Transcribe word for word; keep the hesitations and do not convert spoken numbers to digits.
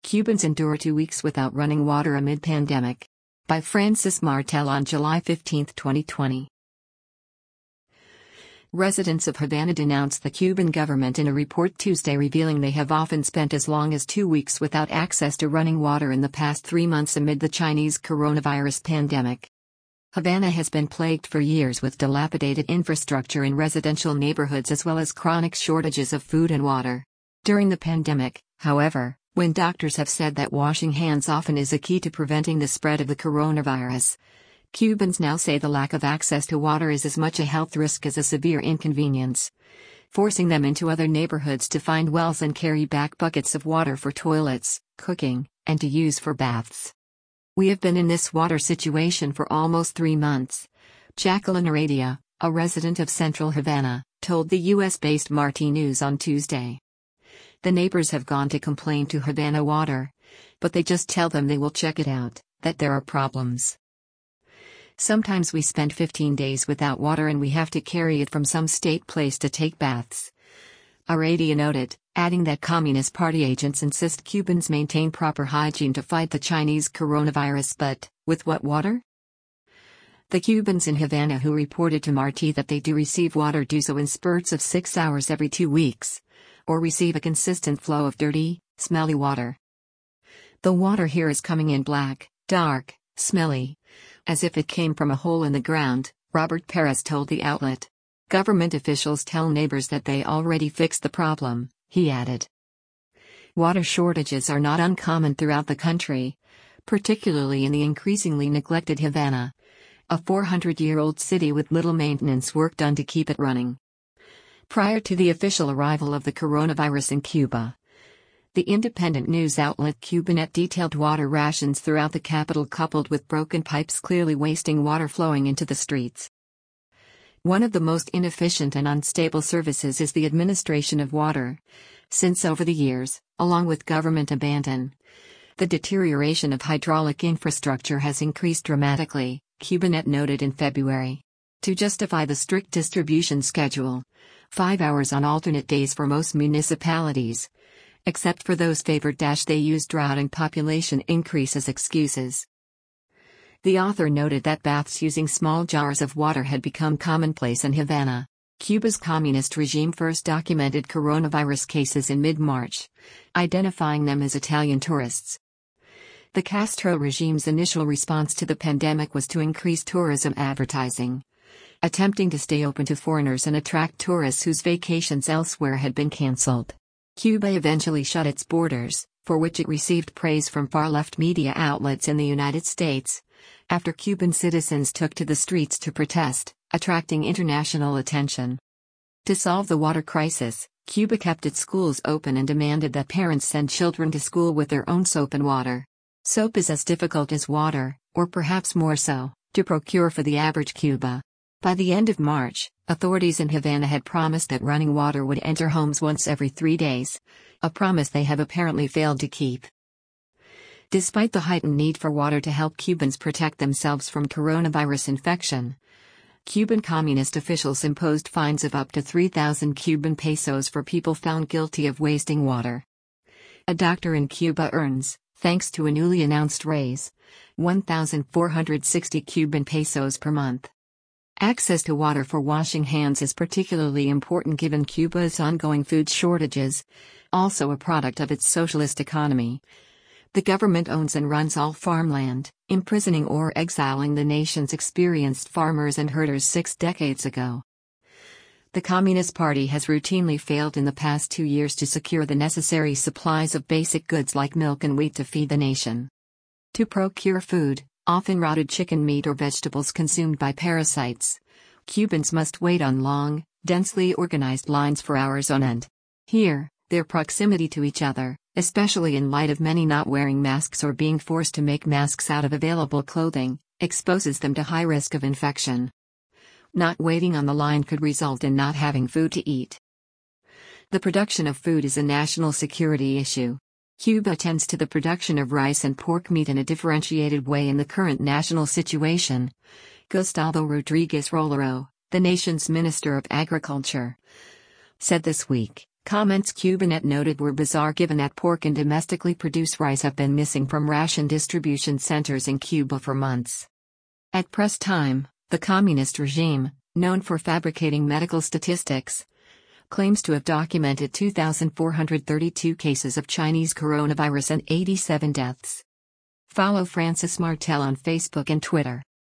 Cubans endure two weeks without running water amid pandemic. By Francis Martel on July fifteenth, twenty twenty. Residents of Havana denounced the Cuban government in a report Tuesday revealing they have often spent as long as two weeks without access to running water in the past three months amid the Chinese coronavirus pandemic. Havana has been plagued for years with dilapidated infrastructure in residential neighborhoods as well as chronic shortages of food and water. During the pandemic, however, when doctors have said that washing hands often is a key to preventing the spread of the coronavirus, Cubans now say the lack of access to water is as much a health risk as a severe inconvenience, forcing them into other neighborhoods to find wells and carry back buckets of water for toilets, cooking, and to use for baths. "We have been in this water situation for almost three months," Jacqueline Heredia, a resident of central Havana, told the U S-based Marti News on Tuesday. "The neighbors have gone to complain to Havana Water, but they just tell them they will check it out, that there are problems. Sometimes we spend fifteen days without water and we have to carry it from some state place to take baths," Heredia noted, adding that Communist Party agents insist Cubans maintain proper hygiene to fight the Chinese coronavirus, but, with what water? The Cubans in Havana who reported to Marti that they do receive water do so in spurts of six hours every two weeks, or receive a consistent flow of dirty, smelly water. "The water here is coming in black, dark, smelly, as if it came from a hole in the ground," Robert Perez told the outlet. "Government officials tell neighbors that they already fixed the problem," he added. Water shortages are not uncommon throughout the country, particularly in the increasingly neglected Havana, a four hundred year old city with little maintenance work done to keep it running. Prior to the official arrival of the coronavirus in Cuba, the independent news outlet Cubanet detailed water rations throughout the capital coupled with broken pipes clearly wasting water flowing into the streets. One of the most inefficient and unstable services is the administration of water, since over the years, along with government abandon, the deterioration of hydraulic infrastructure has increased dramatically, Cubanet noted in February. To justify the strict distribution schedule, five hours on alternate days for most municipalities, except for those favored, they use drought and population increase as excuses. The author noted that baths using small jars of water had become commonplace in Havana. Cuba's communist regime first documented coronavirus cases in mid-March, identifying them as Italian tourists. The Castro regime's initial response to the pandemic was to increase tourism advertising, attempting to stay open to foreigners and attract tourists whose vacations elsewhere had been cancelled. Cuba eventually shut its borders, for which it received praise from far-left media outlets in the United States, after Cuban citizens took to the streets to protest, attracting international attention. To solve the water crisis, Cuba kept its schools open and demanded that parents send children to school with their own soap and water. Soap is as difficult as water, or perhaps more so, to procure for the average Cuba. By the end of March, authorities in Havana had promised that running water would enter homes once every three days, a promise they have apparently failed to keep. Despite the heightened need for water to help Cubans protect themselves from coronavirus infection, Cuban communist officials imposed fines of up to three thousand Cuban pesos for people found guilty of wasting water. A doctor in Cuba earns, thanks to a newly announced raise, one thousand four hundred sixty Cuban pesos per month. Access to water for washing hands is particularly important given Cuba's ongoing food shortages, also a product of its socialist economy. The government owns and runs all farmland, imprisoning or exiling the nation's experienced farmers and herders six decades ago. The Communist Party has routinely failed in the past two years to secure the necessary supplies of basic goods like milk and wheat to feed the nation. To procure food, often rotted chicken meat or vegetables consumed by parasites, Cubans must wait on long, densely organized lines for hours on end. Here, their proximity to each other, especially in light of many not wearing masks or being forced to make masks out of available clothing, exposes them to high risk of infection. Not waiting on the line could result in not having food to eat. The production of food is a national security issue. Cuba tends to the production of rice and pork meat in a differentiated way in the current national situation, Gustavo Rodriguez Rolero, the nation's Minister of Agriculture, said this week. Comments Cubanet noted were bizarre given that pork and domestically produced rice have been missing from ration distribution centers in Cuba for months. At press time, the communist regime, known for fabricating medical statistics, claims to have documented two thousand four hundred thirty-two cases of Chinese coronavirus and eighty-seven deaths. Follow Francis Martel on Facebook and Twitter.